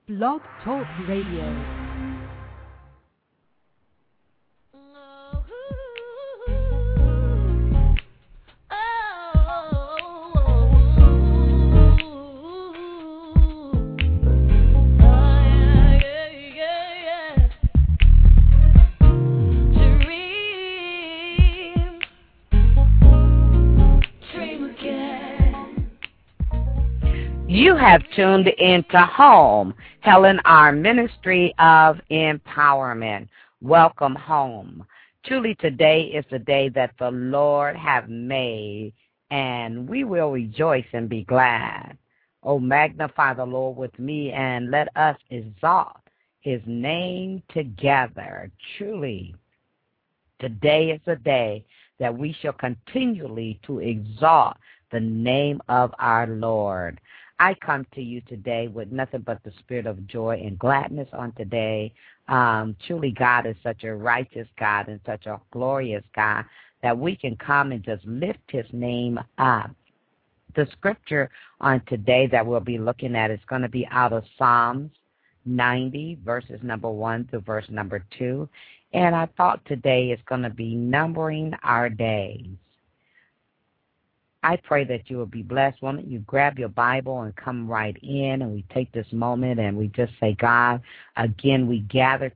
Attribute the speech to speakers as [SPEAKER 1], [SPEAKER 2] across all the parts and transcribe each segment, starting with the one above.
[SPEAKER 1] Blog Talk Radio.
[SPEAKER 2] You have tuned into Home, Helen R. Ministry of Empowerment. Welcome home. Truly today is the day that the Lord have made, and we will rejoice and be glad. Oh, magnify the Lord with me, and let us exalt his name together. Truly, today is the day that we shall continually to exalt the name of our Lord. I come to you today with nothing but the spirit of joy and gladness on today. Truly, God is such a righteous God and such a glorious God that we can come and just lift his name up. The scripture on today that we'll be looking at is going to be out of Psalms 90, verses number 1 through verse number 2. And I thought today is going to be numbering our days. I pray that you will be blessed. Why don't you grab your Bible and come right in, and we take this moment and we just say, God, again, we gather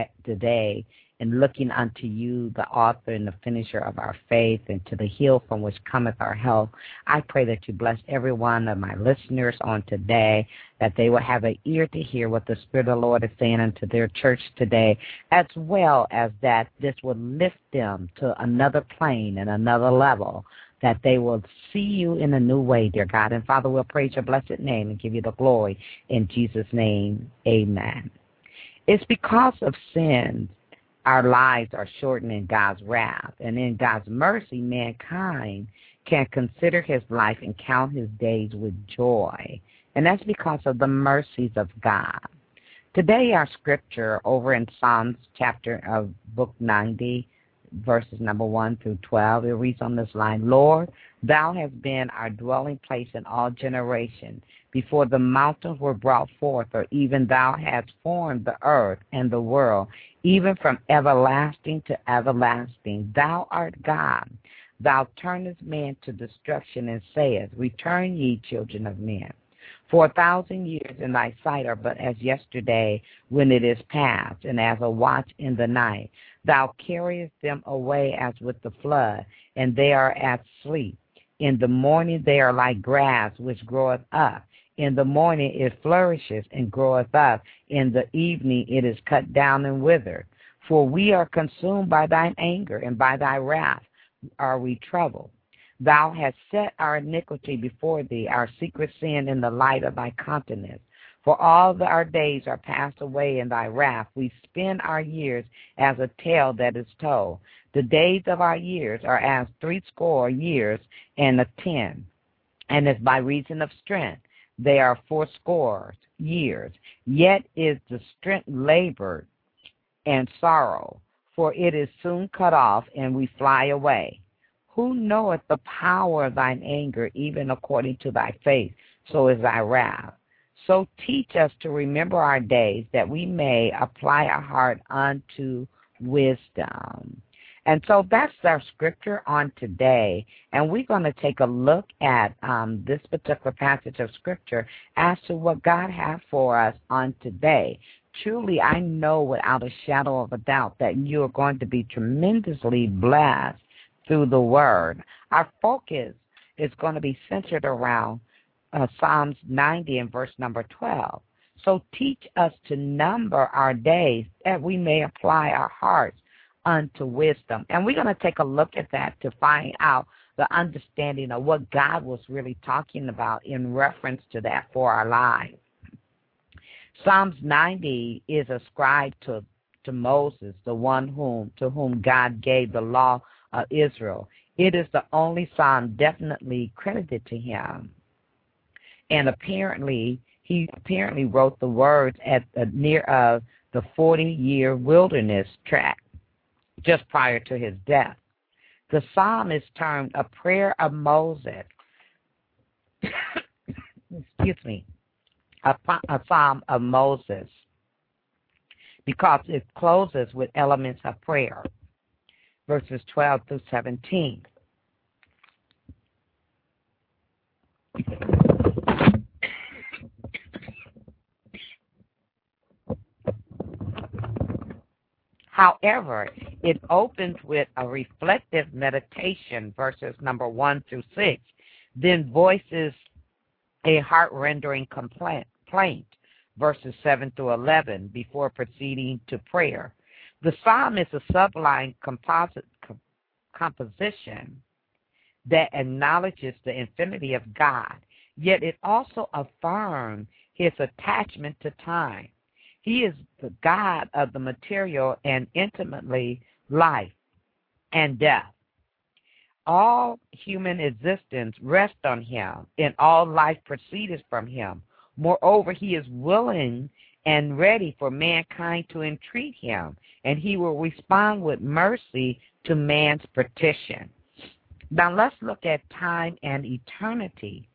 [SPEAKER 2] today and looking unto you, the author and the finisher of our faith, and to the hill from which cometh our help. I pray that you bless every one of my listeners on today, that they will have an ear to hear what the Spirit of the Lord is saying unto their church today, as well as that this will lift them to another plane and another level, that they will see you in a new way, dear God. And Father, we'll praise your blessed name and give you the glory. In Jesus' name, amen. It's because of sin our lives are shortened in God's wrath. And in God's mercy, mankind can consider his life and count his days with joy. And that's because of the mercies of God. Today, our scripture over in Psalms chapter of book 90, verses number 1 through 12, it reads on this line, Lord, thou hast been our dwelling place in all generations. Before the mountains were brought forth, or even thou hast formed the earth and the world, even from everlasting to everlasting. Thou art God. Thou turnest man to destruction, and sayest, Return ye, children of men. For 1,000 years in thy sight are but as yesterday when it is past, and as a watch in the night. Thou carriest them away as with the flood, and they are as sleep. In the morning they are like grass which groweth up. In the morning it flourishes and groweth up. In the evening it is cut down and withered. For we are consumed by thine anger, and by thy wrath are we troubled. Thou hast set our iniquity before thee, our secret sin in the light of thy countenance. For all our days are passed away in thy wrath. We spend our years as a tale that is told. The days of our years are as 80 years and 10. And as by reason of strength, they are 80 years. Yet is the strength labored and sorrow, for it is soon cut off, and we fly away. Who knoweth the power of thine anger, even according to thy faith, so is thy wrath. So teach us to remember our days, that we may apply our heart unto wisdom. And so that's our scripture on today. And we're going to take a look at this particular passage of scripture as to what God has for us on today. Truly, I know without a shadow of a doubt that you are going to be tremendously blessed through the word. Our focus is going to be centered around Psalms 90 and verse number 12. So teach us to number our days, that we may apply our hearts unto wisdom. And we're going to take a look at that to find out the understanding of what God was really talking about in reference to that for our lives. Psalms 90 is ascribed to Moses, the one to whom God gave the law of Israel. It is the only psalm definitely credited to him. And he wrote the words at near the 40-year wilderness tract just prior to his death. The psalm is termed a prayer of Moses. Excuse me. a psalm of Moses because it closes with elements of prayer, verses 12 through 17. However, it opens with a reflective meditation, verses number 1 through 6, then voices a heart-rendering complaint, verses 7 through 11, before proceeding to prayer. The psalm is a sublime composition that acknowledges the infinity of God, yet it also affirms his attachment to time. He is the God of the material and intimately life and death. All human existence rests on him, and all life proceeds from him. Moreover, he is willing and ready for mankind to entreat him, and he will respond with mercy to man's petition. Now let's look at time and eternity.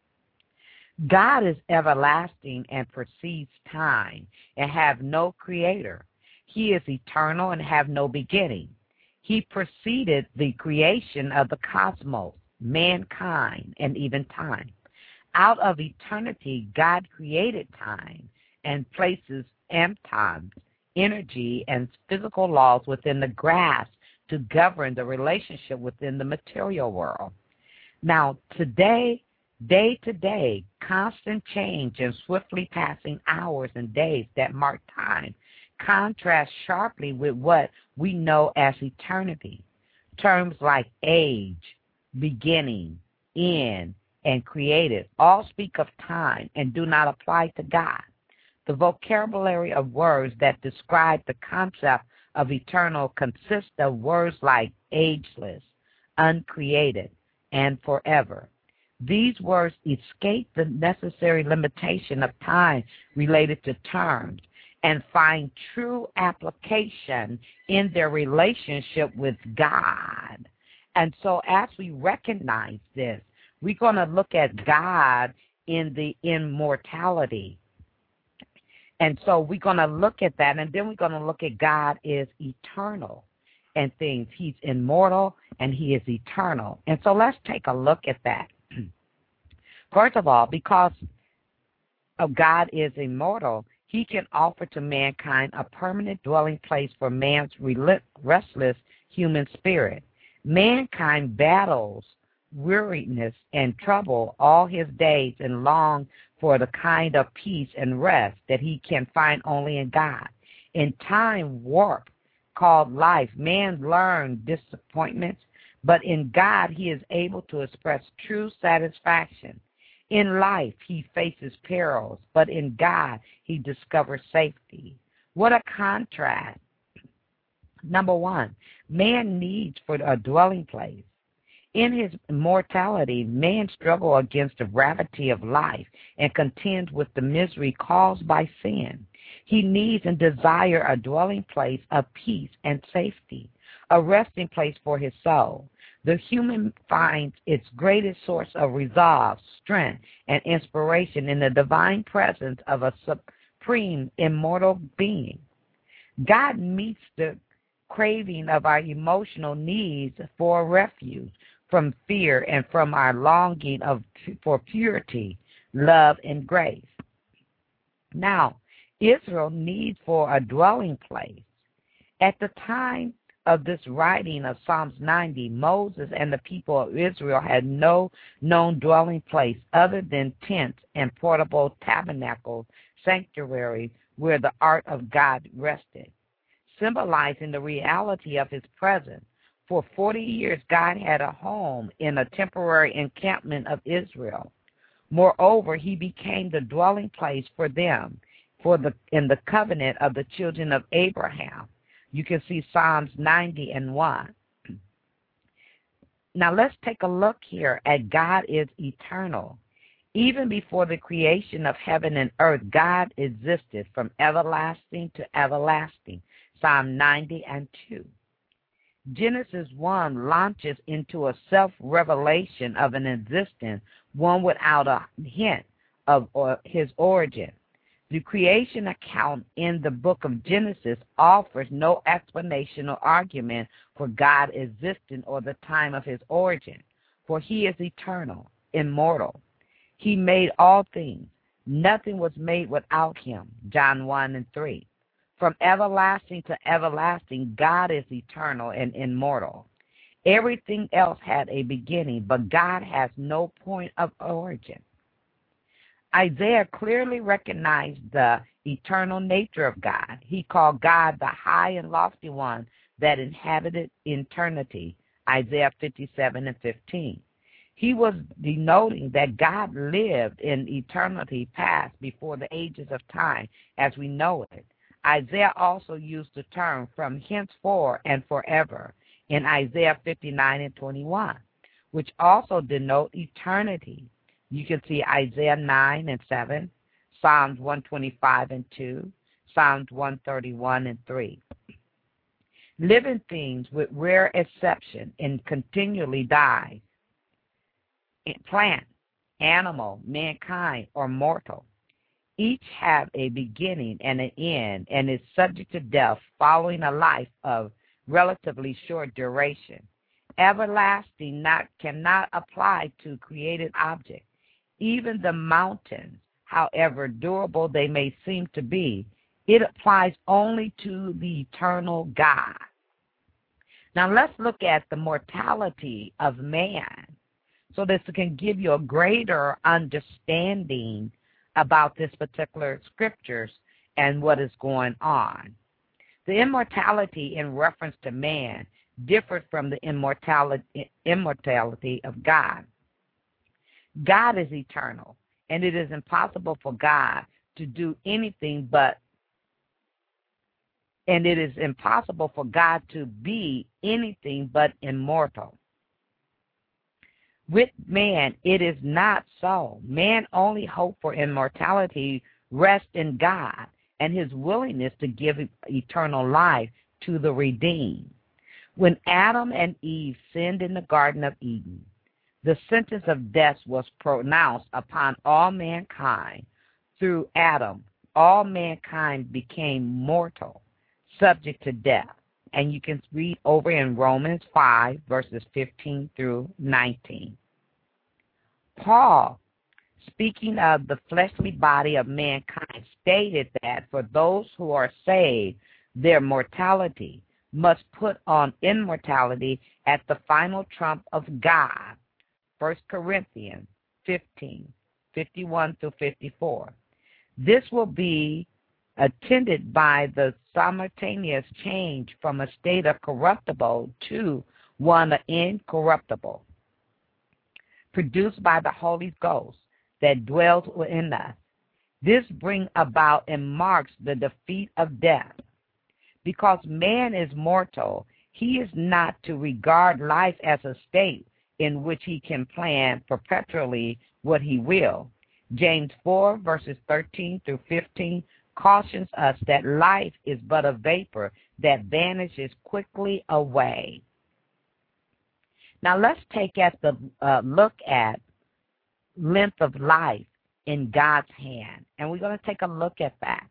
[SPEAKER 2] God is everlasting and precedes time and have no creator. He is eternal and have no beginning. He preceded the creation of the cosmos, mankind, and even time. Out of eternity, God created time and places atoms, energy, and physical laws within the grasp to govern the relationship within the material world. Now, today, day to day, constant change and swiftly passing hours and days that mark time contrast sharply with what we know as eternity. Terms like age, beginning, end, and created all speak of time and do not apply to God. The vocabulary of words that describe the concept of eternal consists of words like ageless, uncreated, and forever. These words escape the necessary limitation of time related to terms and find true application in their relationship with God. And so as we recognize this, we're going to look at God in the immortality. And so we're going to look at that, and then we're going to look at God is eternal and things. He's immortal, and he is eternal. And so let's take a look at that. First of all, because of God is immortal, he can offer to mankind a permanent dwelling place for man's restless human spirit. Mankind battles weariness and trouble all his days and longs for the kind of peace and rest that he can find only in God. In time warp called life, man learns disappointments, but in God he is able to express true satisfaction. In life he faces perils, but in God he discovers safety. What a contrast. Number one, man needs for a dwelling place. In his mortality, man struggles against the gravity of life and contends with the misery caused by sin. He needs and desires a dwelling place of peace and safety, a resting place for his soul. The human finds its greatest source of resolve, strength, and inspiration in the divine presence of a supreme immortal being. God meets the craving of our emotional needs for refuge from fear and from our longing for purity, love, and grace. Now, Israel needs for a dwelling place. At the time of this writing of Psalms 90, Moses and the people of Israel had no known dwelling place other than tents and portable tabernacles, sanctuaries where the ark of God rested, symbolizing the reality of his presence. For 40 years, God had a home in a temporary encampment of Israel. Moreover, he became the dwelling place for them in the covenant of the children of Abraham. You can see Psalms 90 and 1. Now let's take a look here at God is eternal. Even before the creation of heaven and earth, God existed from everlasting to everlasting. Psalm 90 and 2. Genesis 1 launches into a self-revelation of an existence, one without a hint of his origin. The creation account in the book of Genesis offers no explanation or argument for God existing or the time of his origin, for he is eternal, immortal. He made all things. Nothing was made without him, John 1 and 3. From everlasting to everlasting, God is eternal and immortal. Everything else had a beginning, but God has no point of origin. Isaiah clearly recognized the eternal nature of God. He called God the high and lofty one that inhabited eternity, Isaiah 57 and 15. He was denoting that God lived in eternity past before the ages of time as we know it. Isaiah also used the term from henceforth and forever in Isaiah 59 and 21, which also denote eternity. You can see Isaiah 9 and 7, Psalms 125 and 2, Psalms 131 and 3. Living things, with rare exception, and continually die. Plant, animal, mankind, or mortal. Each have a beginning and an end and is subject to death following a life of relatively short duration. Everlasting cannot apply to created objects. Even the mountains, however durable they may seem to be, it applies only to the eternal God. Now let's look at the mortality of man so this can give you a greater understanding about this particular scriptures and what is going on. The immortality in reference to man differed from the immortality of God. God is eternal, and it is impossible for God to do anything and it is impossible for God to be anything but immortal. With man, it is not so. Man only hope for immortality rests in God and his willingness to give eternal life to the redeemed. When Adam and Eve sinned in the Garden of Eden, the sentence of death was pronounced upon all mankind. Through Adam, all mankind became mortal, subject to death. And you can read over in Romans 5, verses 15 through 19. Paul, speaking of the fleshly body of mankind, stated that for those who are saved, their mortality must put on immortality at the final trump of God. 1 Corinthians 15, 51 through 54. This will be attended by the simultaneous change from a state of corruptible to one incorruptible, produced by the Holy Ghost that dwells within us. This brings about and marks the defeat of death. Because man is mortal, he is not to regard life as a state in which he can plan perpetually what he will. James 4, verses 13 through 15 cautions us that life is but a vapor that vanishes quickly away. Now let's take a look at length of life in God's hand, and we're going to take a look at that.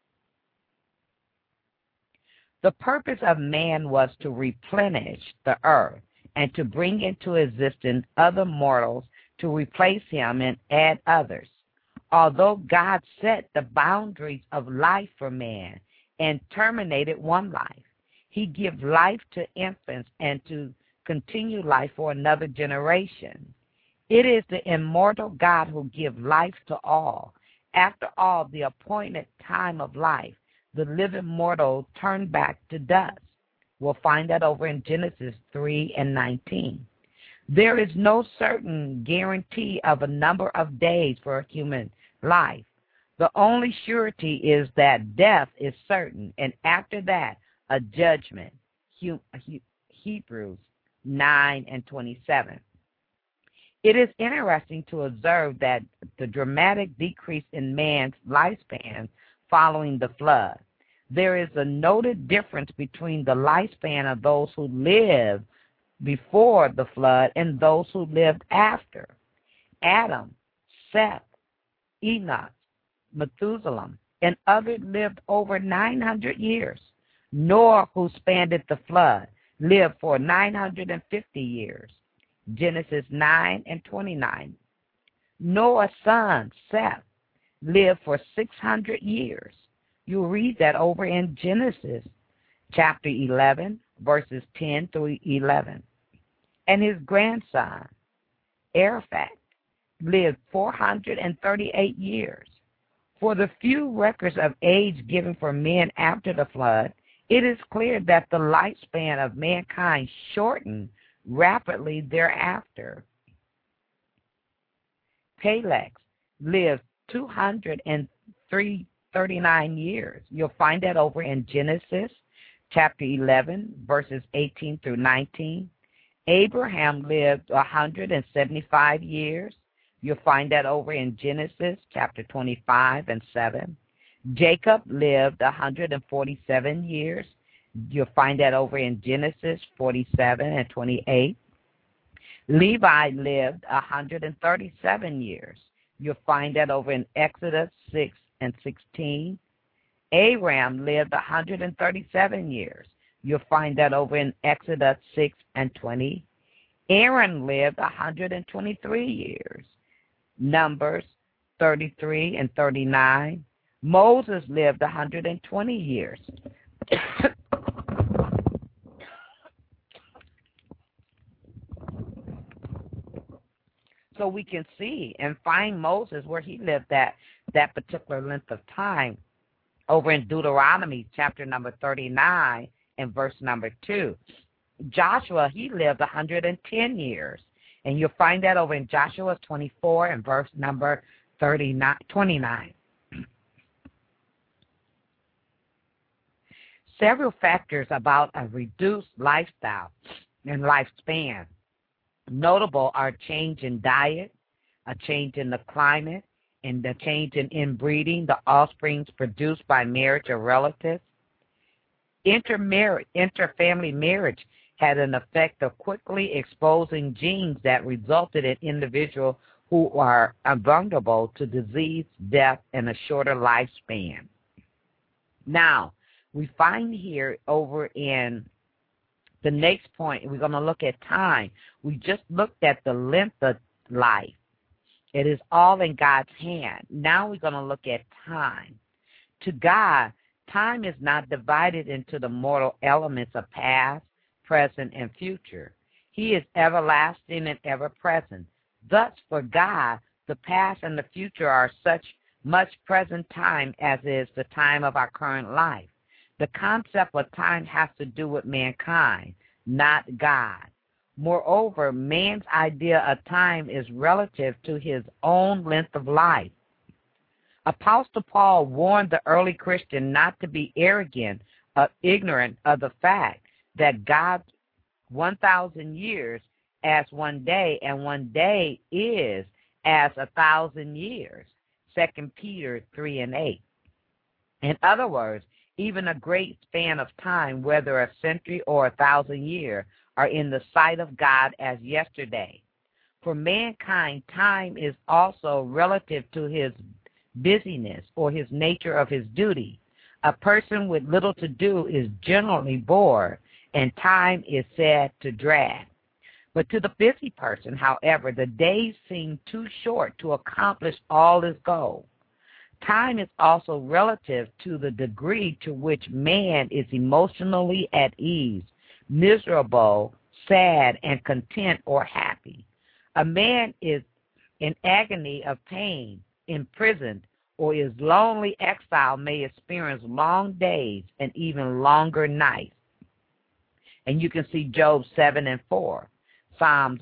[SPEAKER 2] The purpose of man was to replenish the earth and to bring into existence other mortals to replace him and add others. Although God set the boundaries of life for man and terminated one life, he gives life to infants and to continue life for another generation. It is the immortal God who gives life to all. After all the appointed time of life, the living mortal turned back to dust. We'll find that over in Genesis 3 and 19. There is no certain guarantee of a number of days for a human life. The only surety is that death is certain, and after that, a judgment. Hebrews 9 and 27. It is interesting to observe that the dramatic decrease in man's lifespan following the flood. There is a noted difference between the lifespan of those who lived before the flood and those who lived after. Adam, Seth, Enoch, Methuselah, and others lived over 900 years. Noah, who spanned the flood, lived for 950 years. Genesis 9:29. Noah's son, Seth, lived for 600 years. You'll read that over in Genesis chapter 11, verses 10 through 11. And his grandson, Araphat, lived 438 years. For the few records of age given for men after the flood, it is clear that the lifespan of mankind shortened rapidly thereafter. Peleg lived 239 years. You'll find that over in Genesis chapter 11, verses 18 through 19. Abraham lived 175 years. You'll find that over in Genesis chapter 25 and 7. Jacob lived 147 years. You'll find that over in Genesis 47 and 28. Levi lived 137 years. You'll find that over in Exodus 6 and 16. Aram lived 137 years. You'll find that over in Exodus 6 and 20. Aaron lived 123 years. Numbers 33 and 39. Moses lived 120 years. So we can see and find Moses where he lived that particular length of time over in Deuteronomy chapter number 39 and verse number 2. Joshua, he lived 110 years. And you'll find that over in Joshua 24 and verse number 29. Several factors about a reduced lifestyle and lifespan. Notable are change in diet, a change in the climate, and the change in inbreeding, the offsprings produced by marriage or relatives. Interfamily marriage had an effect of quickly exposing genes that resulted in individuals who are vulnerable to disease, death, and a shorter lifespan. Now, we find here over in the next point, we're going to look at time. We just looked at the length of life. It is all in God's hand. Now we're going to look at time. To God, time is not divided into the mortal elements of past, present, and future. He is everlasting and ever-present. Thus, for God, the past and the future are such much present time as is the time of our current life. The concept of time has to do with mankind, not God. Moreover, man's idea of time is relative to his own length of life. Apostle Paul warned the early Christian not to be arrogant or ignorant of the fact that God's 1,000 years as one day, and one day is as 1,000 years. 2 Peter 3 and 8. In other words, even a great span of time, whether a century or 1,000 years, are in the sight of God as yesterday. For mankind, time is also relative to his busyness or his nature of his duty. A person with little to do is generally bored, and time is said to drag. But to the busy person, however, the days seem too short to accomplish all his goals. Time is also relative to the degree to which man is emotionally at ease, miserable, sad, and content or happy. A man is in agony of pain, imprisoned, or is lonely exile may experience long days and even longer nights. And you can see Job 7 and 4, Psalms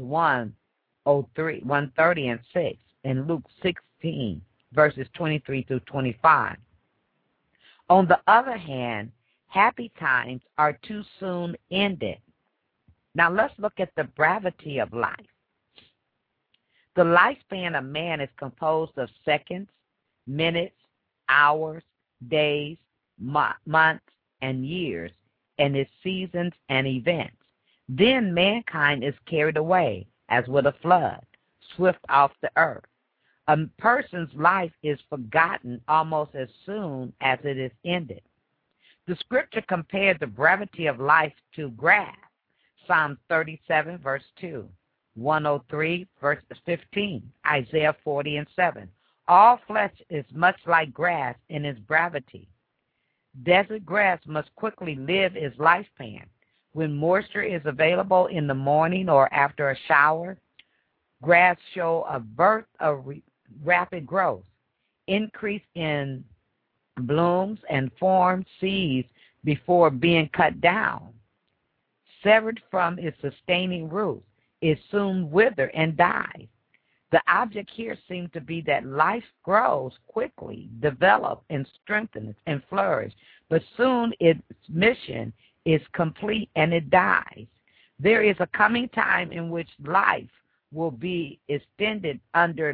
[SPEAKER 2] 130 and 6, and Luke 16, verses 23 through 25. On the other hand, happy times are too soon ended. Now let's look at the brevity of life. The lifespan of man is composed of seconds, minutes, hours, days, months, and years, and its seasons and events. Then mankind is carried away, as with a flood, swift off the earth. A person's life is forgotten almost as soon as it is ended. The scripture compared the brevity of life to grass. Psalm 37, verse 2, 103, verse 15, Isaiah 40 and 7. All flesh is much like grass in its brevity. Desert grass must quickly live its lifespan. When moisture is available in the morning or after a shower, grass show a birth of rapid growth, increase in blooms, and form seeds before being cut down. Severed from its sustaining roots, it soon withers and dies. The object here seems to be that life grows quickly, develops, and strengthens and flourishes, but soon its mission is complete and it dies. There is a coming time in which life will be extended under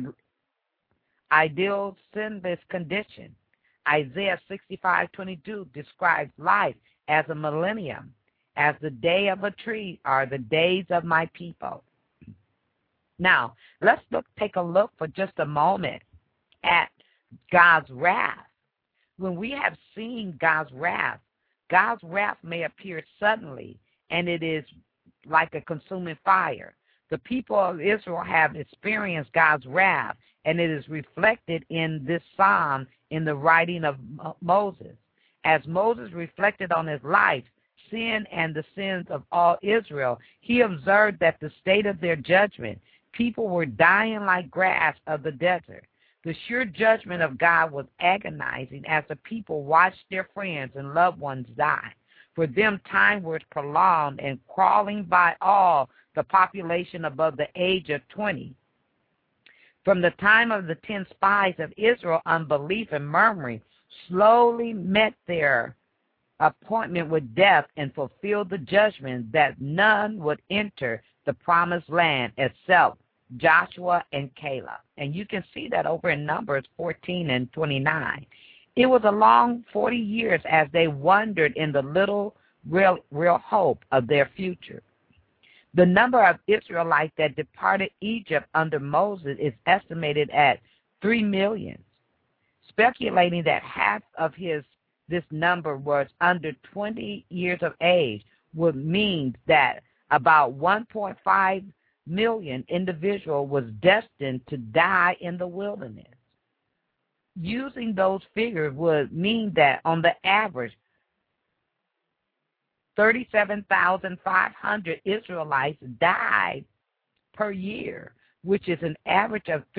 [SPEAKER 2] ideal sinless condition. Isaiah 65:22 describes life as a millennium, as the day of a tree are the days of my people. Now, let's take a look for just a moment at God's wrath. When we have seen God's wrath may appear suddenly, and it is like a consuming fire. The people of Israel have experienced God's wrath, and it is reflected in this psalm in the writing of Moses. As Moses reflected on his life, sin, and the sins of all Israel, he observed that the state of their judgment, people were dying like grass of the desert. The sure judgment of God was agonizing as the people watched their friends and loved ones die. For them, time was prolonged and crawling by all the population above the age of 20. From the time of the 10 spies of Israel, unbelief and murmuring slowly met their appointment with death and fulfilled the judgment that none would enter the promised land except Joshua and Caleb. And you can see that over in Numbers 14 and 29. It was a long 40 years as they wandered in the little real hope of their future. The number of Israelites that departed Egypt under Moses is estimated at 3 million. Speculating that half of this number was under 20 years of age would mean that about 1.5 million individuals was destined to die in the wilderness. Using those figures would mean that on the average, 37,500 Israelites died per year, which is an average of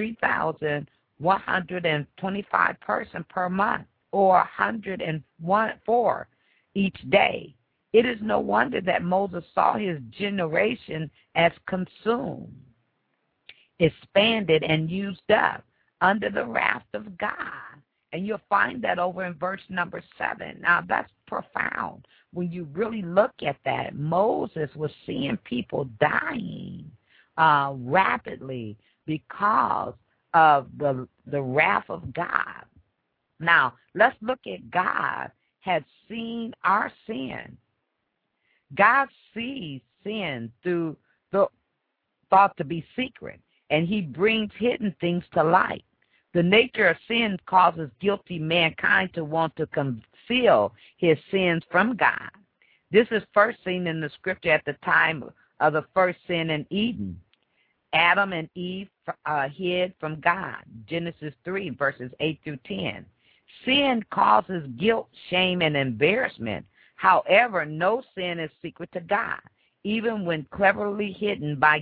[SPEAKER 2] 3,125 persons per month, or 104 each day. It is no wonder that Moses saw his generation as consumed, expanded, and used up under the wrath of God. And you'll find that over in verse number 7. Now, that's profound. When you really look at that, Moses was seeing people dying rapidly because of the wrath of God. Now, let's look at God had seen our sin. God sees sin through the thought to be secret, and he brings hidden things to light. The nature of sin causes guilty mankind to want to conceal his sins from God. This is first seen in the scripture at the time of the first sin in Eden. Adam and Eve hid from God. Genesis 3, verses 8 through 10. Sin causes guilt, shame, and embarrassment. However, no sin is secret to God, even when cleverly hidden by the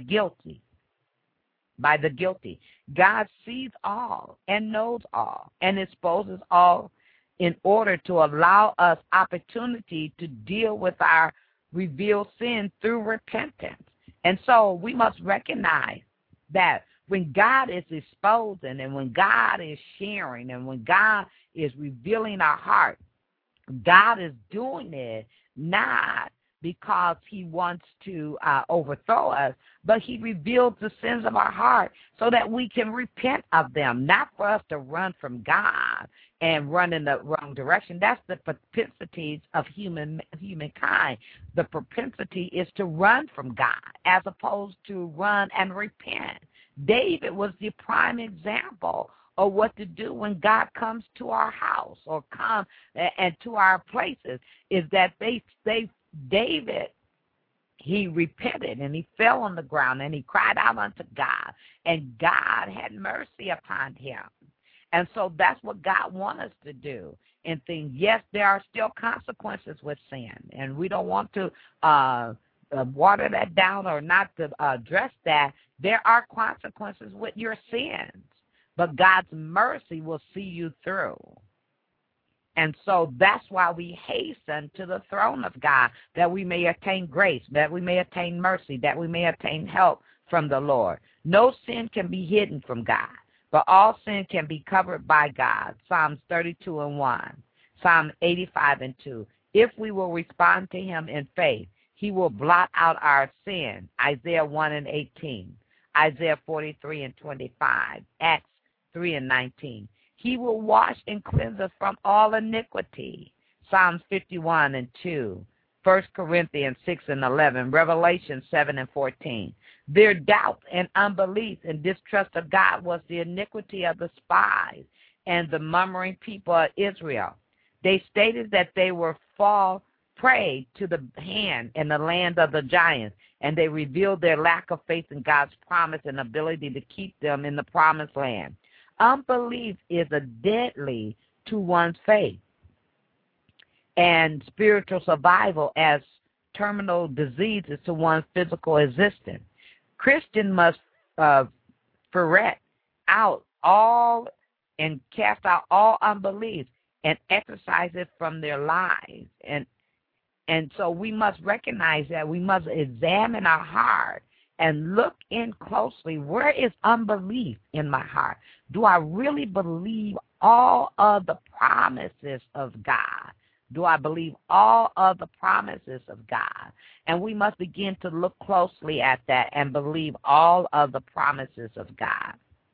[SPEAKER 2] guilty. God sees all and knows all and exposes all in order to allow us opportunity to deal with our revealed sin through repentance. And so we must recognize that when God is exposing and when God is sharing and when God is revealing our heart, God is doing it not because he wants to overthrow us, but he reveals the sins of our heart so that we can repent of them, not for us to run from God and run in the wrong direction. That's the propensities of humankind. The propensity is to run from God as opposed to run and repent. David was the prime example of what to do when God comes to our house or come and to our places, is that David, he repented and he fell on the ground and he cried out unto God, and God had mercy upon him. And so that's what God wants us to do in things. Yes, there are still consequences with sin, and we don't want to water that down or not to address that. There are consequences with your sins, but God's mercy will see you through. And so that's why we hasten to the throne of God, that we may attain grace, that we may attain mercy, that we may attain help from the Lord. No sin can be hidden from God, but all sin can be covered by God. Psalms 32:1, Psalm 85:2. If we will respond to him in faith, he will blot out our sin. Isaiah 1:18, Isaiah 43:25, Acts 3:19. He will wash and cleanse us from all iniquity. Psalms 51:2, 1 Corinthians 6:11, Revelation 7:14. Their doubt and unbelief and distrust of God was the iniquity of the spies and the murmuring people of Israel. They stated that they were fall prey to the hand in the land of the giants, and they revealed their lack of faith in God's promise and ability to keep them in the promised land. Unbelief is a deadly to one's faith and spiritual survival as terminal diseases to one's physical existence. Christian must ferret out all and cast out all unbelief and exercise it from their lives. And so we must recognize that we must examine our heart and look in closely. Where is unbelief in my heart? Do I really believe all of the promises of God? Do I believe all of the promises of God? And we must begin to look closely at that and believe all of the promises of God.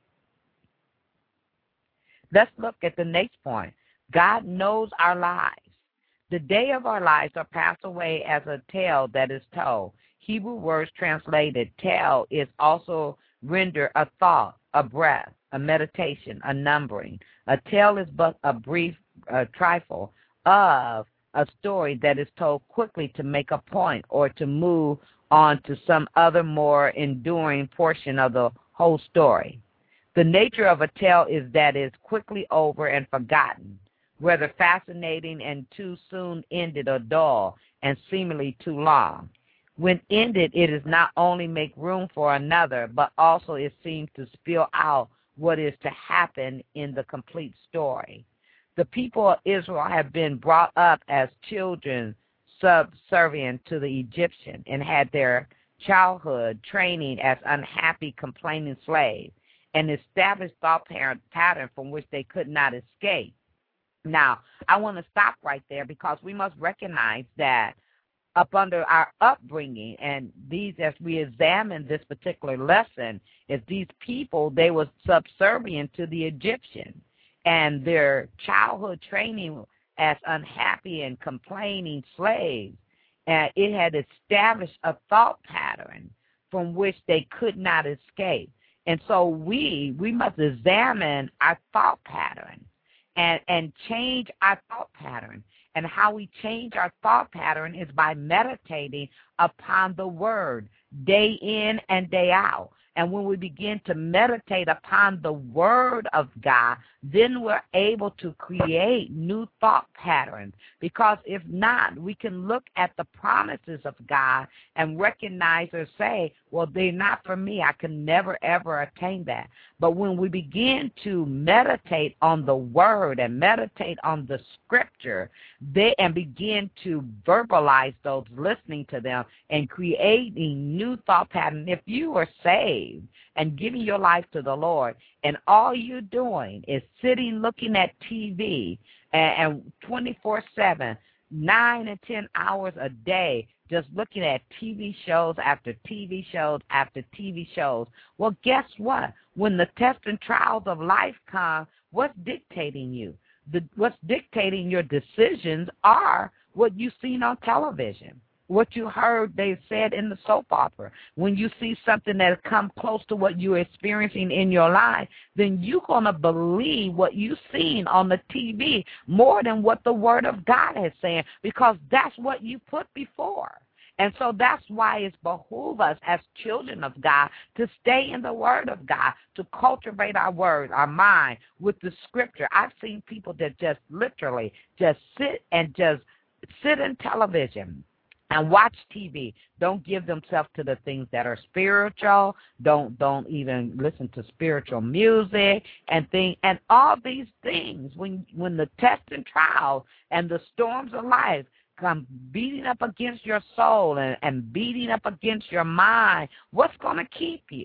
[SPEAKER 2] Let's look at the next point. God knows our lives. The day of our lives are passed away as a tale that is told. Hebrew words translated tale is also render a thought, a breath, a meditation, a numbering. A tale is but a brief trifle of a story that is told quickly to make a point or to move on to some other more enduring portion of the whole story. The nature of a tale is that it's quickly over and forgotten, whether fascinating and too soon ended or dull and seemingly too long. When ended, it is not only make room for another, but also it seems to spill out what is to happen in the complete story. The people of Israel have been brought up as children subservient to the Egyptian and had their childhood training as unhappy, complaining slaves, an established thought pattern from which they could not escape. Now, I want to stop right there because we must recognize that up under our upbringing, and these, as we examine this particular lesson, is these people, they were subservient to the Egyptian, and their childhood training as unhappy and complaining slaves, it had established a thought pattern from which they could not escape. And so we must examine our thought pattern and change our thought pattern. And how we change our thought pattern is by meditating upon the word day in and day out. And when we begin to meditate upon the word of God, then we're able to create new thought patterns. Because if not, we can look at the promises of God and recognize or say, well, they're not for me. I can never, ever attain that. But when we begin to meditate on the word and meditate on the scripture, and begin to verbalize those, listening to them, and creating new thought patterns. If you are saved and giving your life to the Lord, and all you're doing is sitting looking at TV and 24/7, 9 and 10 hours a day, just looking at TV shows after TV shows after TV shows, well, guess what? When the tests and trials of life come, what's dictating you? What's dictating your decisions are what you've seen on television, what you heard they said in the soap opera. When you see something that comes close to what you're experiencing in your life, then you're going to believe what you've seen on the TV more than what the Word of God is saying, because that's what you put before. And so that's why it's behoove us as children of God to stay in the Word of God, to cultivate our word, our mind with the Scripture. I've seen people that just literally just sit in television and watch TV. Don't give themselves to the things that are spiritual. Don't even listen to spiritual music and all these things. When the tests and trials and the storms of life come beating up against your soul and beating up against your mind, what's going to keep you?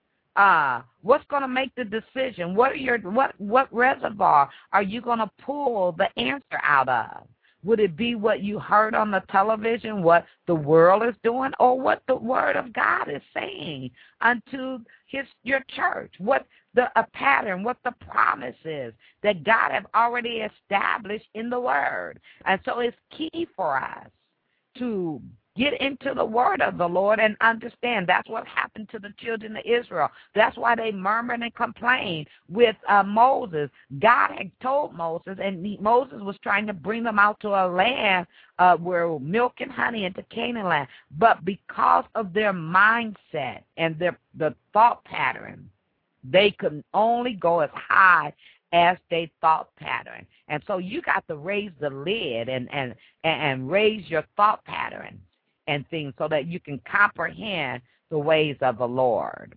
[SPEAKER 2] What's going to make the decision? What reservoir are you going to pull the answer out of? Would it be what you heard on the television, what the world is doing, or what the Word of God is saying unto your church? What a pattern, what the promise is that God have already established in the Word. And so it's key for us to get into the Word of the Lord and understand. That's what happened to the children of Israel. That's why they murmured and complained with Moses. God had told Moses, and Moses was trying to bring them out to a land where milk and honey, into Canaan land. But because of their mindset and the thought pattern, they could only go as high as they thought pattern. And so you got to raise the lid and raise your thought pattern and things so that you can comprehend the ways of the Lord.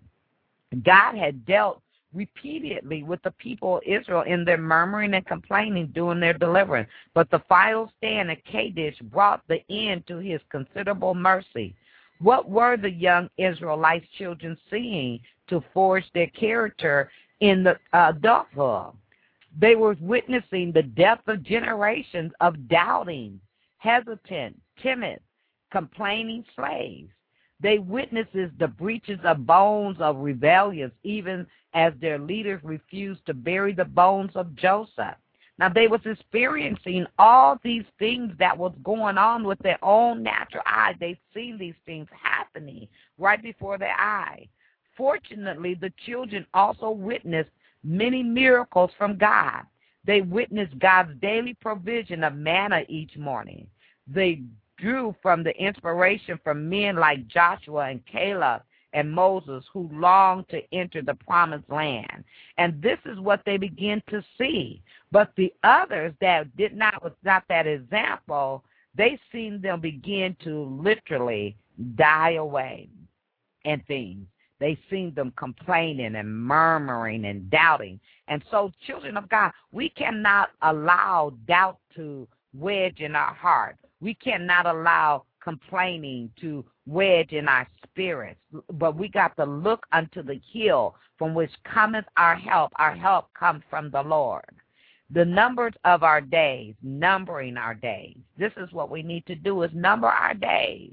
[SPEAKER 2] God had dealt repeatedly with the people of Israel in their murmuring and complaining during their deliverance. But the final stand at Kadesh brought the end to his considerable mercy. What were the young Israelites' children seeing to forge their character in the adulthood? They were witnessing the death of generations of doubting, hesitant, timid, complaining slaves. They witnessed the breaches of bones of rebellions, even as their leaders refused to bury the bones of Joseph. Now, they was experiencing all these things that was going on with their own natural eyes. They seen these things happening right before their eyes. Fortunately, the children also witnessed many miracles from God. They witnessed God's daily provision of manna each morning. They drew from the inspiration from men like Joshua and Caleb and Moses, who longed to enter the promised land. And this is what they begin to see. But the others that was not that example, they seen them begin to literally die away and things. They seen them complaining and murmuring and doubting. And so, children of God, we cannot allow doubt to wedge in our heart. We cannot allow complaining to wedge in our spirits. But we got to look unto the hill from which cometh our help. Our help comes from the Lord. The numbers of our days, numbering our days. This is what we need to do, is number our days.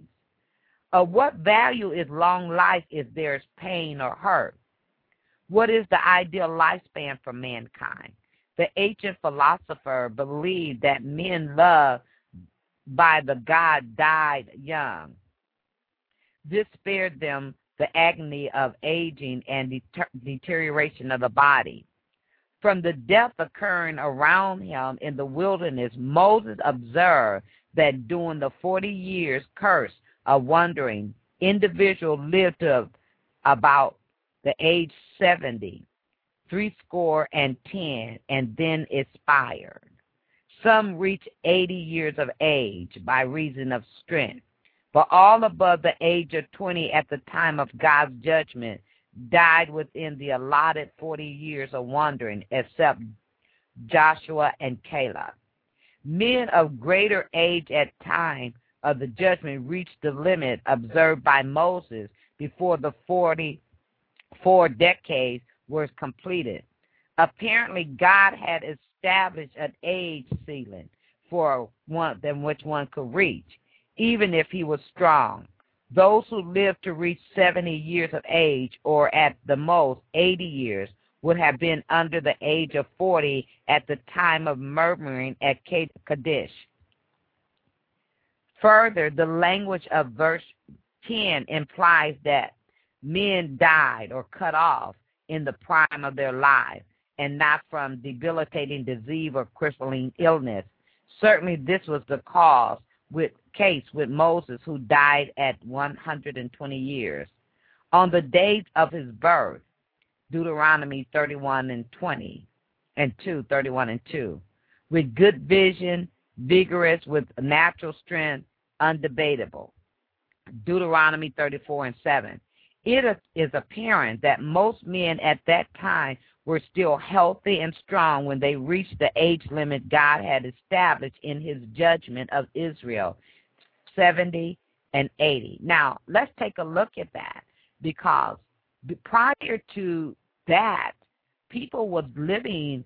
[SPEAKER 2] Of what value is long life if there is pain or hurt? What is the ideal lifespan for mankind? The ancient philosopher believed that men loved by the God died young. This spared them the agony of aging and deterioration of the body. From the death occurring around him in the wilderness, Moses observed that during the 40 years curse of wandering, individuals lived to about the age 70, 70, and then expired. Some reach 80 years of age by reason of strength, but all above the age of 20 at the time of God's judgment died within the allotted 40 years of wandering, except Joshua and Caleb. Men of greater age at time of the judgment reached the limit observed by Moses before the 44 decades was completed. Apparently, God had established an age ceiling for one than which one could reach, even if he was strong. Those who lived to reach 70 years of age, or at the most 80 years, would have been under the age of 40 at the time of murmuring at Kadesh. Further, the language of verse 10 implies that men died or cut off in the prime of their life and not from debilitating disease or crippling illness. Certainly this was the case with Moses, who died at 120 years. On the date of his birth, Deuteronomy 31 and 2, with good vision, vigorous, with natural strength, undebatable. Deuteronomy 34 and 7. It is apparent that most men at that time were still healthy and strong when they reached the age limit God had established in his judgment of Israel, 70 and 80. Now, let's take a look at that, because prior to that, people was living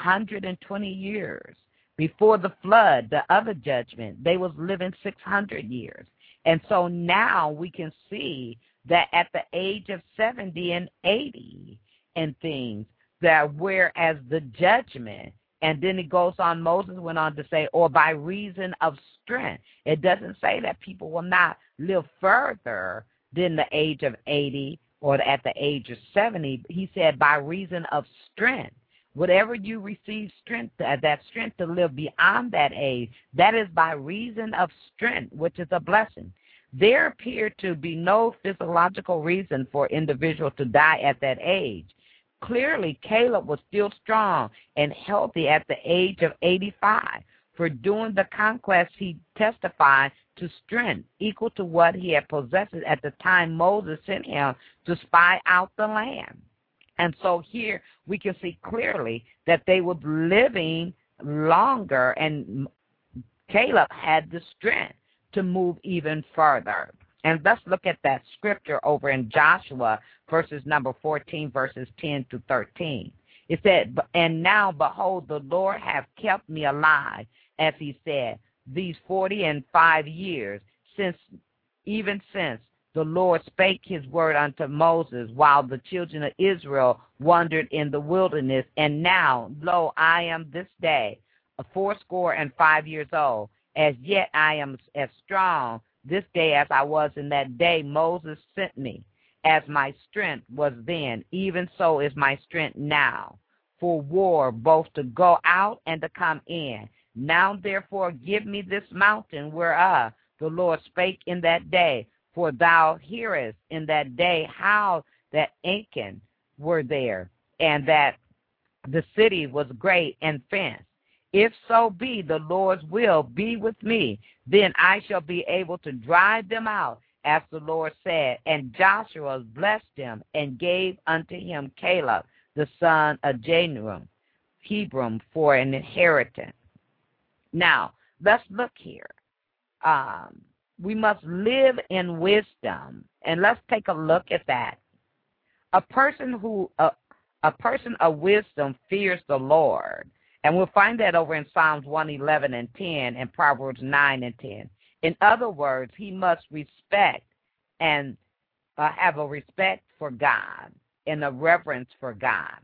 [SPEAKER 2] 120 years. Before the flood, the other judgment, they was living 600 years. And so now we can see that at the age of 70 and 80 and things, that whereas the judgment, and then it goes on, Moses went on to say, or by reason of strength. It doesn't say that people will not live further than the age of 80 or at the age of 70. He said by reason of strength. Whatever you receive strength, that strength to live beyond that age, that is by reason of strength, which is a blessing. There appeared to be no physiological reason for individuals to die at that age. Clearly, Caleb was still strong and healthy at the age of 85. For during the conquest, he testified to strength equal to what he had possessed at the time Moses sent him to spy out the land. And so here we can see clearly that they were living longer, and Caleb had the strength to move even further. And let's look at that scripture over in Joshua, verses number 14, verses 10 to 13. It said, and now, behold, the Lord hath kept me alive, as he said, these 45 years, even since the Lord spake his word unto Moses, while the children of Israel wandered in the wilderness. And now, lo, I am this day 85 years old. As yet I am as strong this day as I was in that day Moses sent me. As my strength was then, even so is my strength now, for war, both to go out and to come in. Now therefore give me this mountain whereof the Lord spake in that day, for thou hearest in that day how that Achan were there, and that the city was great and fenced. If so be the Lord's will be with me, then I shall be able to drive them out, as the Lord said. And Joshua blessed him and gave unto him Caleb, the son of Hebron, for an inheritance. Now, let's look here. We must live in wisdom, and let's take a look at that. A person of wisdom fears the Lord, and we'll find that over in Psalms 111 and 10 and Proverbs 9 and 10. In other words, he must respect and have a respect for God and a reverence for God.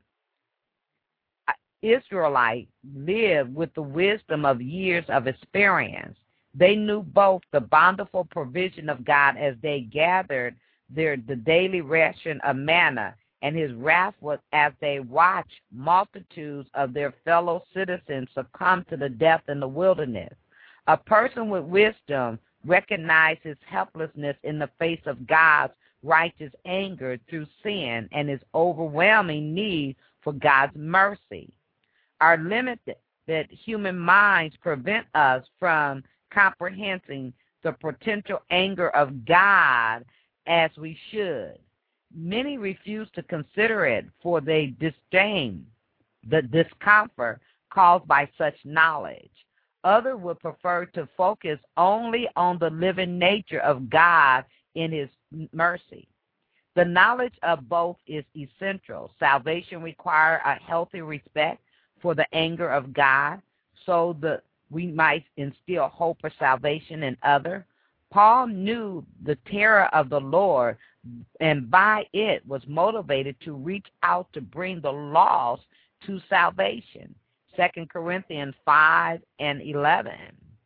[SPEAKER 2] Israelites lived with the wisdom of years of experience. They knew both the bountiful provision of God as they gathered the daily ration of manna, and his wrath was as they watched multitudes of their fellow citizens succumb to the death in the wilderness. A person with wisdom recognizes helplessness in the face of God's righteous anger through sin and his overwhelming need for God's mercy. Our limited human minds prevent us from comprehending the potential anger of God as we should. Many refuse to consider it, for they disdain the discomfort caused by such knowledge. Others would prefer to focus only on the living nature of God in his mercy. The knowledge of both is essential. Salvation requires a healthy respect for the anger of God, so that we might instill hope for salvation in others. Paul knew the terror of the Lord, and by it was motivated to reach out to bring the lost to salvation. 2 Corinthians 5 and 11.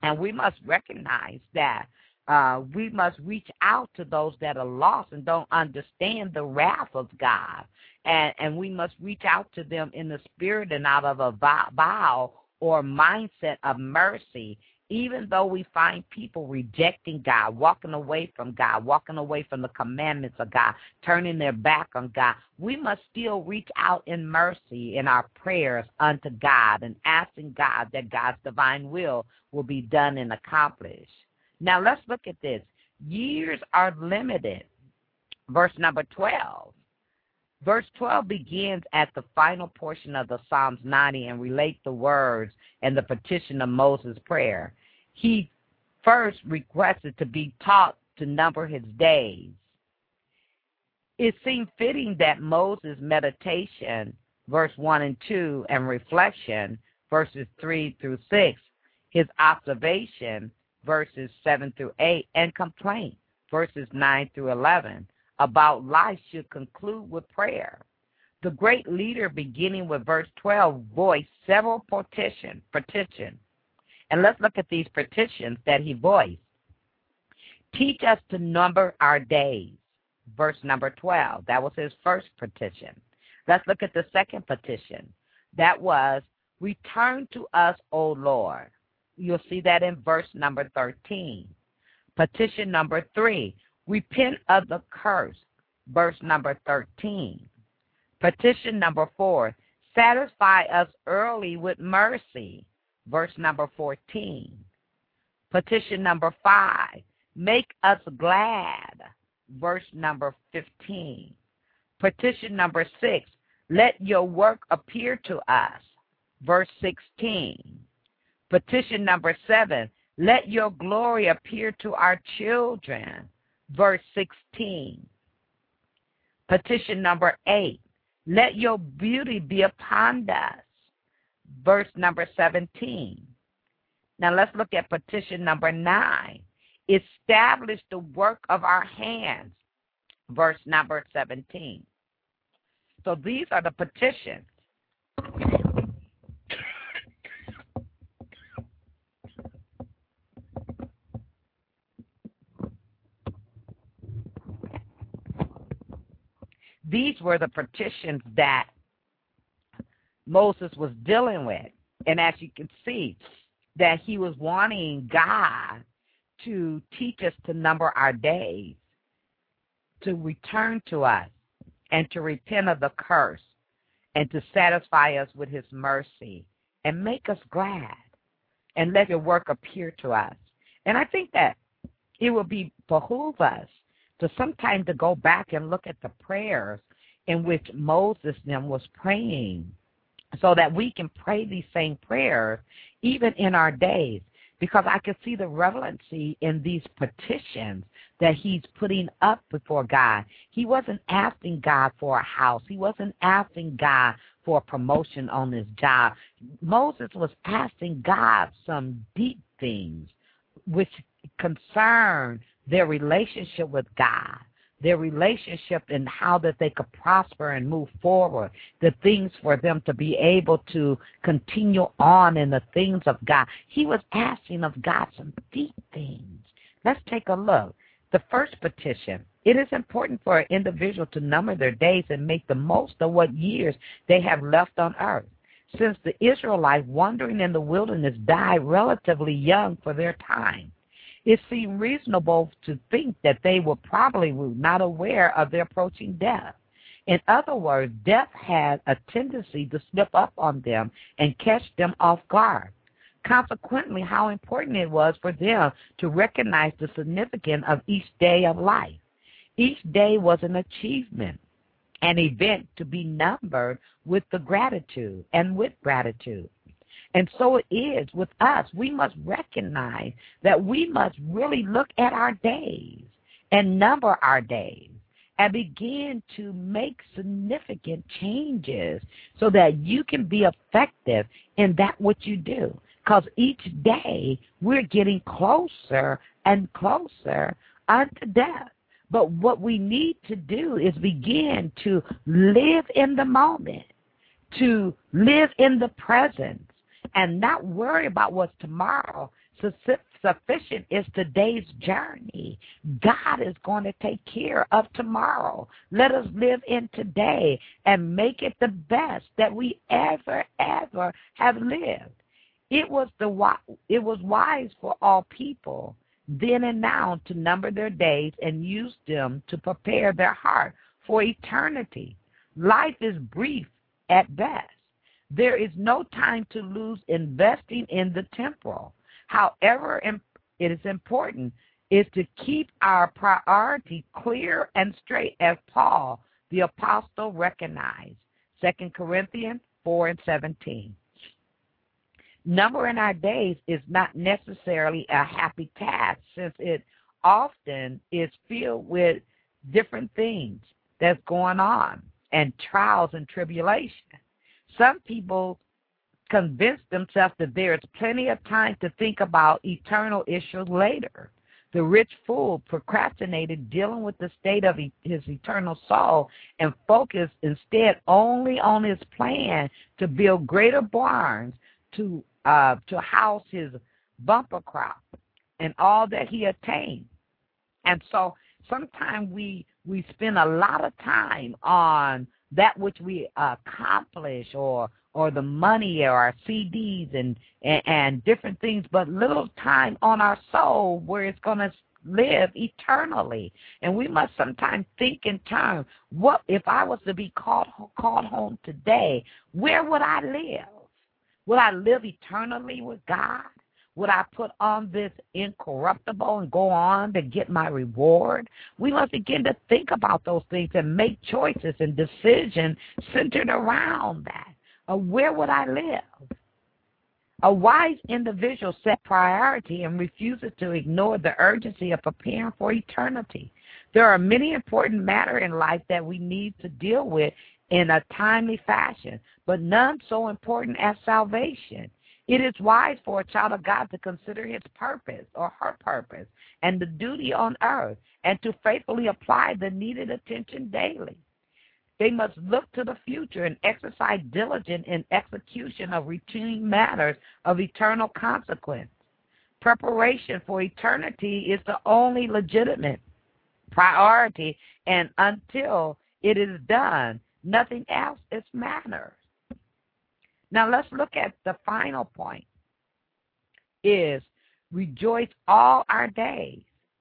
[SPEAKER 2] And we must recognize that we must reach out to those that are lost and don't understand the wrath of God. And we must reach out to them in the spirit and out of a vow or mindset of mercy. Even though we find people rejecting God, walking away from God, walking away from the commandments of God, turning their back on God, we must still reach out in mercy in our prayers unto God and asking God that God's divine will be done and accomplished. Now let's look at this. Years are limited. Verse number 12. Verse 12 begins at the final portion of the Psalms 90 and relates the words and the petition of Moses' prayer. He first requested to be taught to number his days. It seemed fitting that Moses' meditation, verse 1 and 2, and reflection, verses 3 through 6, his observation, verses 7 through 8, and complaint, verses 9 through 11, about life should conclude with prayer. The great leader, beginning with verse 12, voiced several petitions. And let's look at these petitions that he voiced. Teach us to number our days, verse number 12. That was his first petition. Let's look at the second petition. That was, return to us, O Lord. You'll see that in verse number 13. Petition number 3, repent of the curse, verse number 13. Petition number 4, satisfy us early with mercy, verse number 14. Petition number 5, make us glad, verse number 15. Petition number 6, let your work appear to us, verse 16. Petition number 7, let your glory appear to our children, verse 16. Petition number 8, let your beauty be upon us, verse number 17. Now let's look at petition number 9. Establish the work of our hands, verse number 17. So these are the petitions. These were the petitions that Moses was dealing with. And as you can see, that he was wanting God to teach us to number our days, to return to us, and to repent of the curse, and to satisfy us with his mercy, and make us glad, and let your work appear to us. And I think that it will behoove us to sometime to go back and look at the prayers in which Moses then was praying, so that we can pray these same prayers even in our days, because I can see the relevancy in these petitions that he's putting up before God. He wasn't asking God for a house. He wasn't asking God for a promotion on his job. Moses was asking God some deep things which concern their relationship with God, their relationship and how that they could prosper and move forward, the things for them to be able to continue on in the things of God. He was asking of God some deep things. Let's take a look. The first petition, it is important for an individual to number their days and make the most of what years they have left on earth. Since the Israelites wandering in the wilderness died relatively young for their time, it seemed reasonable to think that they were probably not aware of their approaching death. In other words, death had a tendency to slip up on them and catch them off guard. Consequently, how important it was for them to recognize the significance of each day of life. Each day was an achievement, an event to be numbered with gratitude. And so it is with us. We must recognize that we must really look at our days and number our days and begin to make significant changes so that you can be effective in that what you do. Because each day we're getting closer and closer unto death. But what we need to do is begin to live in the moment, to live in the present, and not worry about what's tomorrow. Sufficient is today's journey. God is going to take care of tomorrow. Let us live in today and make it the best that we ever have lived. It was wise for all people then and now to number their days and use them to prepare their heart for eternity. Life is brief at best. There is no time to lose investing in the temporal. However, it is important is to keep our priority clear and straight, as Paul, the apostle, recognized. 2 Corinthians 4:17. Numbering our days is not necessarily a happy task, since it often is filled with different things that's going on and trials and tribulation. Some people convince themselves that there is plenty of time to think about eternal issues later. The rich fool procrastinated dealing with the state of his eternal soul and focused instead only on his plan to build greater barns to house his bumper crop and all that he attained. And so sometimes we spend a lot of time on that which we accomplish or the money or our CDs and different things, but little time on our soul where it's going to live eternally. And we must sometimes think in terms, what if I was to be called home today, where would I live? Would I live eternally with God? Would I put on this incorruptible and go on to get my reward? We must begin to think about those things and make choices and decisions centered around that. Where would I live? A wise individual sets priority and refuses to ignore the urgency of preparing for eternity. There are many important matters in life that we need to deal with in a timely fashion, but none so important as salvation. It is wise for a child of God to consider his purpose or her purpose and the duty on earth and to faithfully apply the needed attention daily. They must look to the future and exercise diligence in execution of routine matters of eternal consequence. Preparation for eternity is the only legitimate priority, and until it is done, nothing else matters. Now let's look at the final point, is rejoice all our days.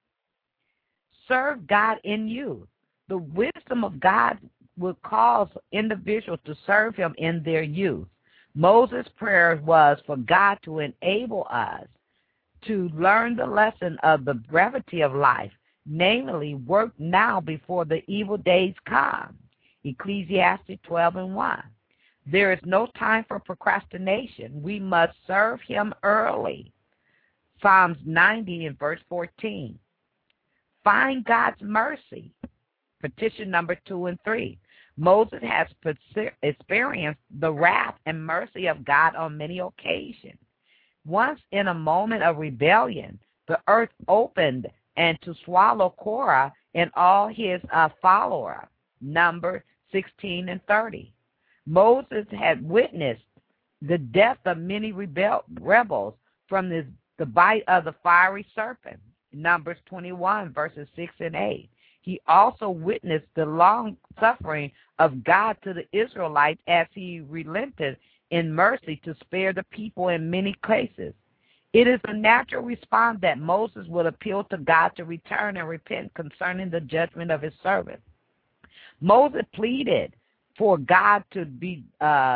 [SPEAKER 2] Serve God in youth. The wisdom of God will cause individuals to serve him in their youth. Moses' prayer was for God to enable us to learn the lesson of the brevity of life, namely, work now before the evil days come. Ecclesiastes 12:1. There is no time for procrastination. We must serve him early. Psalms 90 and verse 14. Find God's mercy. Petition number 2 and 3. Moses has experienced the wrath and mercy of God on many occasions. Once in a moment of rebellion, the earth opened and to swallow Korah and all his followers. Numbers 16 and 30. Moses had witnessed the death of many rebels from the bite of the fiery serpent. Numbers 21, verses 6 and 8. He also witnessed the long suffering of God to the Israelites as he relented in mercy to spare the people in many cases. It is a natural response that Moses would appeal to God to return and repent concerning the judgment of his servant. Moses pleaded for God to be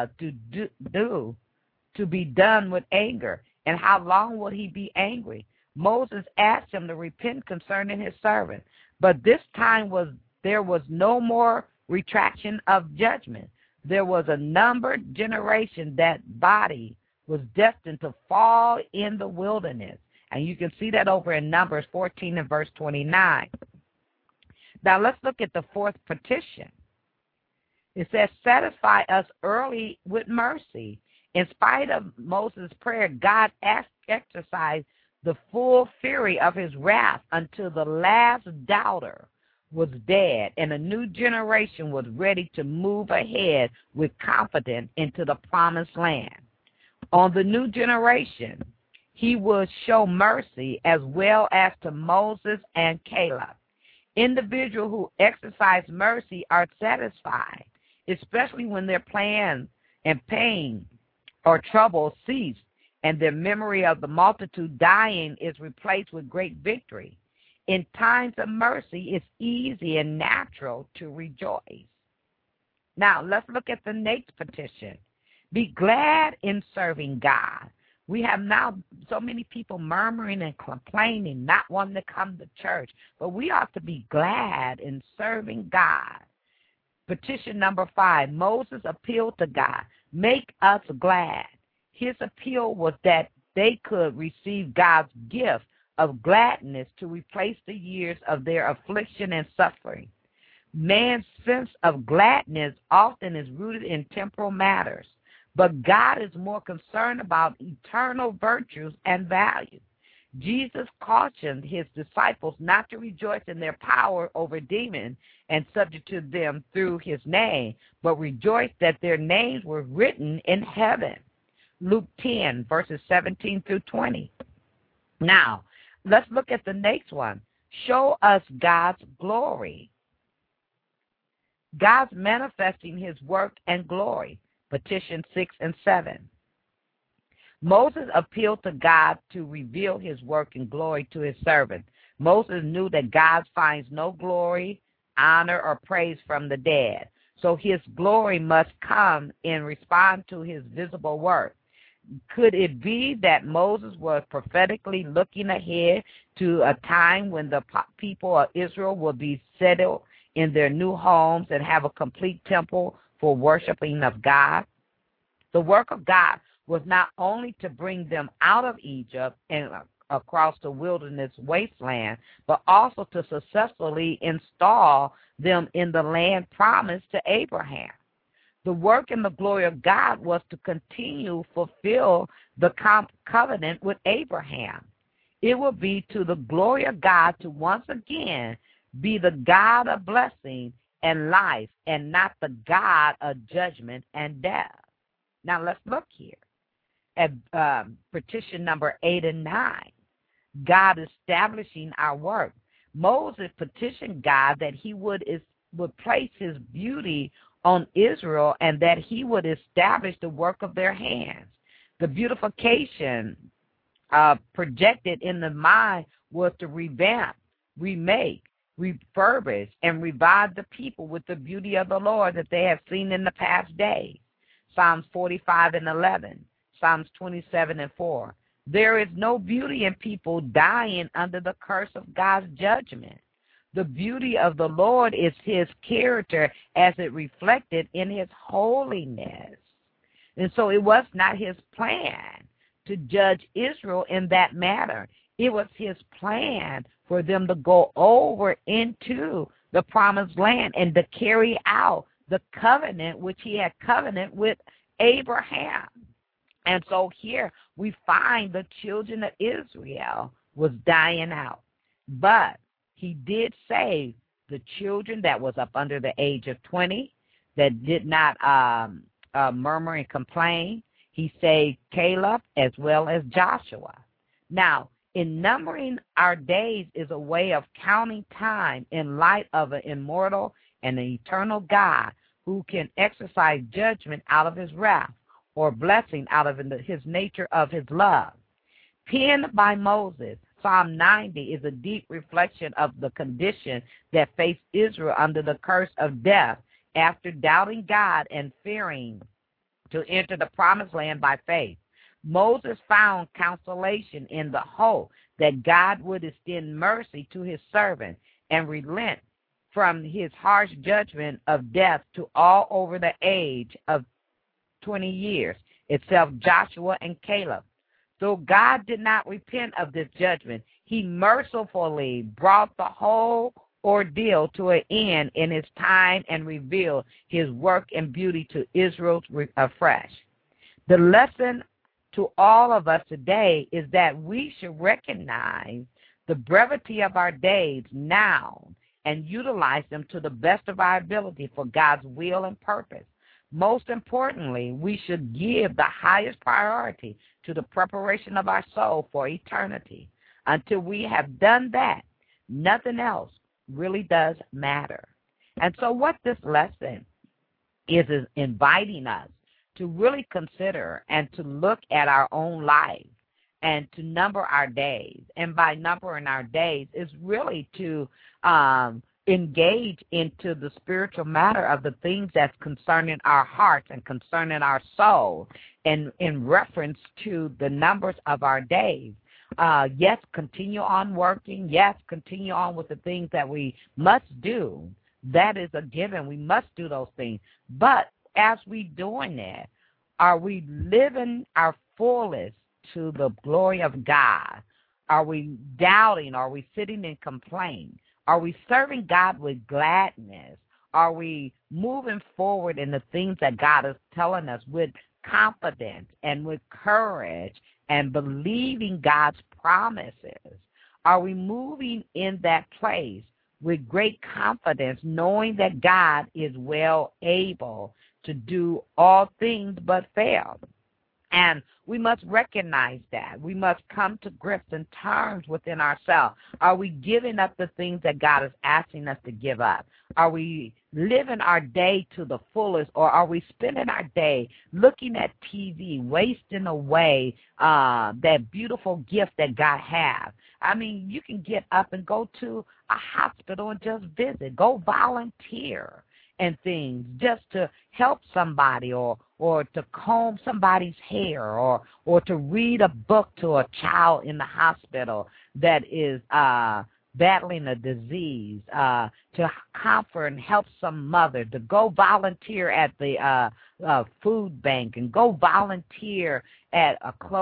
[SPEAKER 2] done with anger, and how long would he be angry? Moses asked him to repent concerning his servant, but this time there was no more retraction of judgment. There was a numbered generation that body was destined to fall in the wilderness, and you can see that over in Numbers 14 and verse 29. Now let's look at the fourth petition. It says, satisfy us early with mercy. In spite of Moses' prayer, God exercised the full fury of his wrath until the last doubter was dead, and a new generation was ready to move ahead with confidence into the promised land. On the new generation, he would show mercy as well as to Moses and Caleb. Individuals who exercise mercy are satisfied, especially when their plans and pain or trouble cease and their memory of the multitude dying is replaced with great victory. In times of mercy, it's easy and natural to rejoice. Now, let's look at the next petition. Be glad in serving God. We have now so many people murmuring and complaining, not wanting to come to church, but we ought to be glad in serving God. Petition number 5, Moses appealed to God, make us glad. His appeal was that they could receive God's gift of gladness to replace the years of their affliction and suffering. Man's sense of gladness often is rooted in temporal matters, but God is more concerned about eternal virtues and values. Jesus cautioned his disciples not to rejoice in their power over demons and subject to them through his name, but rejoice that their names were written in heaven. Luke 10, verses 17 through 20. Now, let's look at the next one. Show us God's glory. God's manifesting his work and glory. Petition 6 and 7. Moses appealed to God to reveal his work and glory to his servant. Moses knew that God finds no glory, honor, or praise from the dead, so his glory must come in response to his visible work. Could it be that Moses was prophetically looking ahead to a time when the people of Israel will be settled in their new homes and have a complete temple for worshiping of God? The work of God was not only to bring them out of Egypt and across the wilderness wasteland, but also to successfully install them in the land promised to Abraham. The work and the glory of God was to continue fulfill the covenant with Abraham. It will be to the glory of God to once again be the God of blessing and life and not the God of judgment and death. Now let's look here at petition number 8 and 9. God establishing our work. Moses petitioned God that he would place his beauty on Israel and that he would establish the work of their hands. The beautification projected in the mind was to revamp, remake, refurbish, and revive the people with the beauty of the Lord that they have seen in the past days. Psalms 45 and 11, Psalms 27 and 4. There is no beauty in people dying under the curse of God's judgment. The beauty of the Lord is his character as it reflected in his holiness. And so it was not his plan to judge Israel in that manner. It was his plan for them to go over into the promised land and to carry out the covenant which he had covenant with Abraham. And so here we find the children of Israel was dying out. But he did save the children that was up under the age of 20 that did not murmur and complain. He saved Caleb as well as Joshua. Now, in numbering our days is a way of counting time in light of an immortal and an eternal God who can exercise judgment out of his wrath or blessing out of his nature of his love. Penned by Moses, Psalm 90 is a deep reflection of the condition that faced Israel under the curse of death after doubting God and fearing to enter the promised land by faith. Moses found consolation in the hope that God would extend mercy to his servant and relent from his harsh judgment of death to all over the age of 20 years, except Joshua and Caleb. Though God did not repent of this judgment, he mercifully brought the whole ordeal to an end in his time and revealed his work and beauty to Israel afresh. The lesson to all of us today is that we should recognize the brevity of our days now and utilize them to the best of our ability for God's will and purpose. Most importantly, we should give the highest priority to the preparation of our soul for eternity. Until we have done that, nothing else really does matter. And so what this lesson is inviting us to really consider and to look at our own lives and to number our days. And by numbering our days is really to engage into the spiritual matter of the things that's concerning our hearts and concerning our soul in reference to the numbers of our days. Yes, continue on working. Yes, continue on with the things that we must do. That is a given. We must do those things. But as we doing that, are we living our fullest to the glory of God? Are we doubting? Are we sitting in complaint? Are we serving God with gladness? Are we moving forward in the things that God is telling us with confidence and with courage and believing God's promises? Are we moving in that place with great confidence, knowing that God is well able to do all things but fail? And we must recognize that. We must come to grips and terms within ourselves. Are we giving up the things that God is asking us to give up? Are we living our day to the fullest, or are we spending our day looking at TV, wasting away that beautiful gift that God has? I mean, you can get up and go to a hospital and just visit. Go volunteer and things just to help somebody or to comb somebody's hair or to read a book to a child in the hospital that is battling a disease, to comfort and help some mother, to go volunteer at the food bank and go volunteer at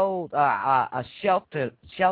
[SPEAKER 2] a shelter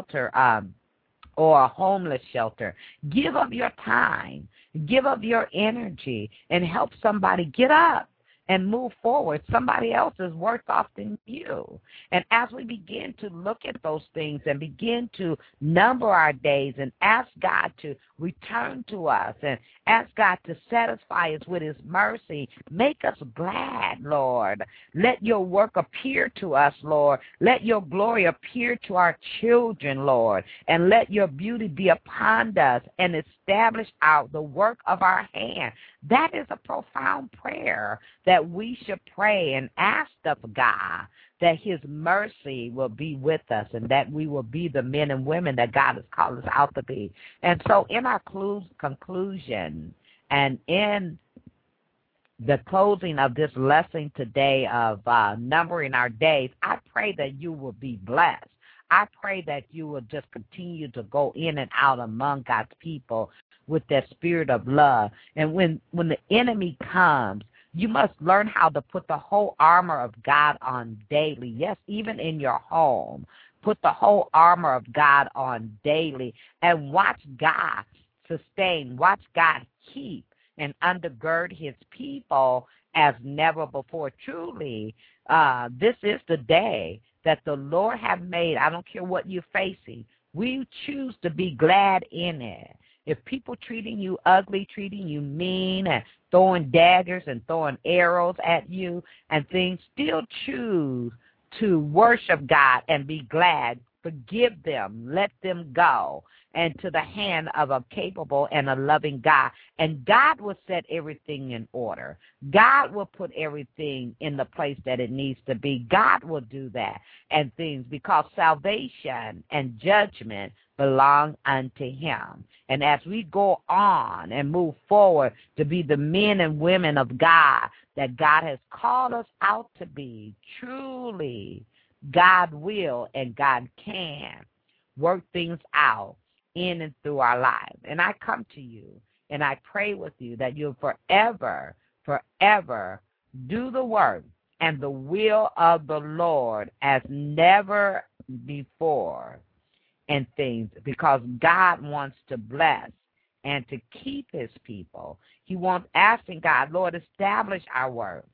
[SPEAKER 2] or a homeless shelter. Give up your time, give up your energy, and help somebody get up and move forward. Somebody else is worse off than you. And as we begin to look at those things and begin to number our days and ask God to return to us and ask God to satisfy us with his mercy, make us glad, Lord. Let your work appear to us, Lord. Let your glory appear to our children, Lord. And let your beauty be upon us and establish the work of our hand. That is a profound prayer that we should pray and ask of God, that his mercy will be with us and that we will be the men and women that God has called us out to be. And so in our conclusion and in the closing of this lesson today of numbering our days, I pray that you will be blessed. I pray that you will just continue to go in and out among God's people with that spirit of love. And when the enemy comes, you must learn how to put the whole armor of God on daily. Yes, even in your home. Put the whole armor of God on daily and watch God sustain, watch God keep and undergird his people as never before. Truly, this is the day that the Lord have made. I don't care what you're facing. We choose to be glad in it. If people treating you ugly, treating you mean, and throwing daggers and throwing arrows at you and things, still choose to worship God and be glad. Forgive them. Let them go. And to the hand of a capable and a loving God. And God will set everything in order. God will put everything in the place that it needs to be. God will do that and things, because salvation and judgment belong unto him. And as we go on and move forward to be the men and women of God that God has called us out to be, truly God will and God can work things out in and through our lives. And I come to you and I pray with you that you'll forever, forever do the work and the will of the Lord as never before and things, because God wants to bless and to keep his people. He wants, asking God, Lord, establish our work.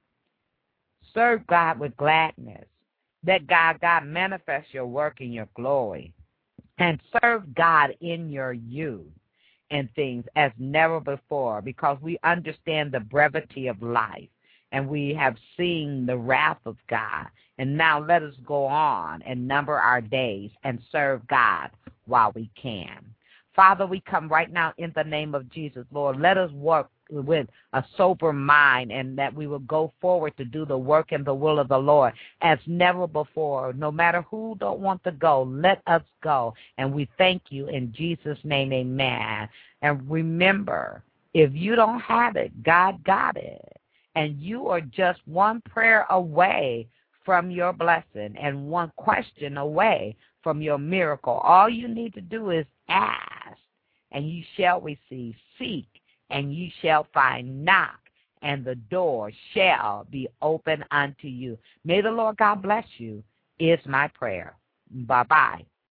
[SPEAKER 2] Serve God with gladness. Let God manifest your work in your glory. And serve God in your youth and things as never before, because we understand the brevity of life and we have seen the wrath of God. And now let us go on and number our days and serve God while we can. Father, we come right now in the name of Jesus, Lord. Let us work with a sober mind, and that we will go forward to do the work and the will of the Lord as never before. No matter who don't want to go, let us go. And we thank you in Jesus' name, amen. And remember, if you don't have it, God got it. And you are just one prayer away from your blessing and one question away from your miracle. All you need to do is ask, and you shall receive. Seek, and you shall find. Knock, and the door shall be open unto you. May the Lord God bless you, is my prayer. Bye-bye.